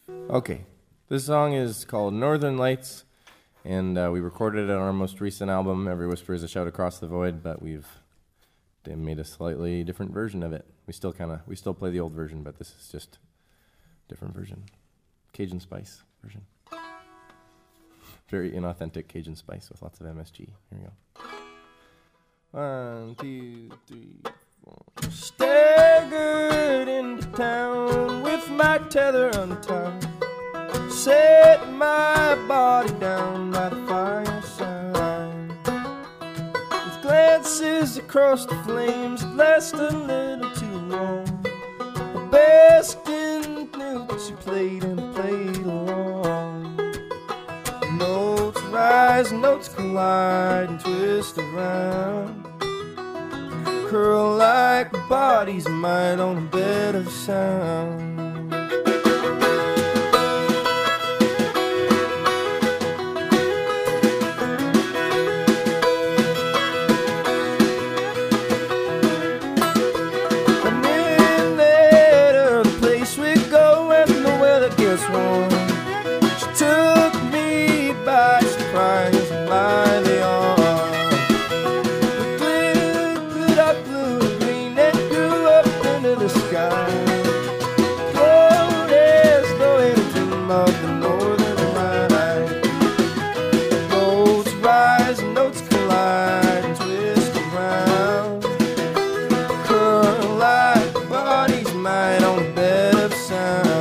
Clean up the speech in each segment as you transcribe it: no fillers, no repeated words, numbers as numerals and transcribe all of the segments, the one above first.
Okay, this song is called Northern Lights, and we recorded it on our most recent album, Every Whisper is a Shout Across the Void, but we've made a slightly different version of it. We still play the old version, but this is just a different version. Cajun Spice version. Very inauthentic Cajun Spice with lots of MSG. Here we go. 1, 2, 3, 4. Staggered into town with my tether untied. Set my body down by the fireside. With glances across the flames that last a little too long. I basked in notes you played and played along. Notes rise, notes collide and twist around. Curl like bodies might on a bed of sound. Warm. She took me by surprise and by the arm. We glittered up blue and green and grew up into the sky. Glowed as though in a dream of the northern light. Notes rise and notes collide and twist around. Curl like bodies might on a bed of sound.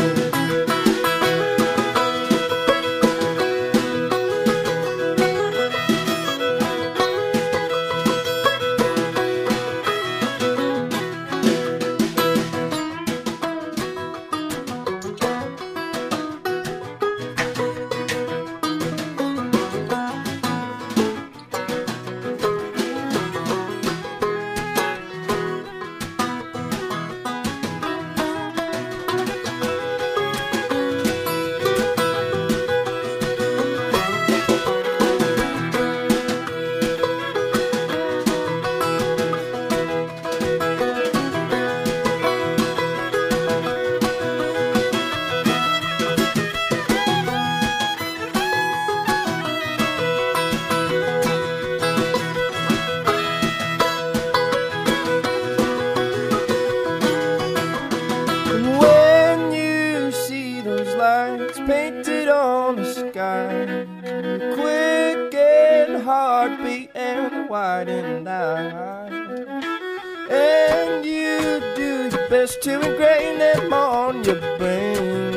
Painted on the sky, quick and heartbeat and wide and eye. And you do your best to ingrain them on your brain.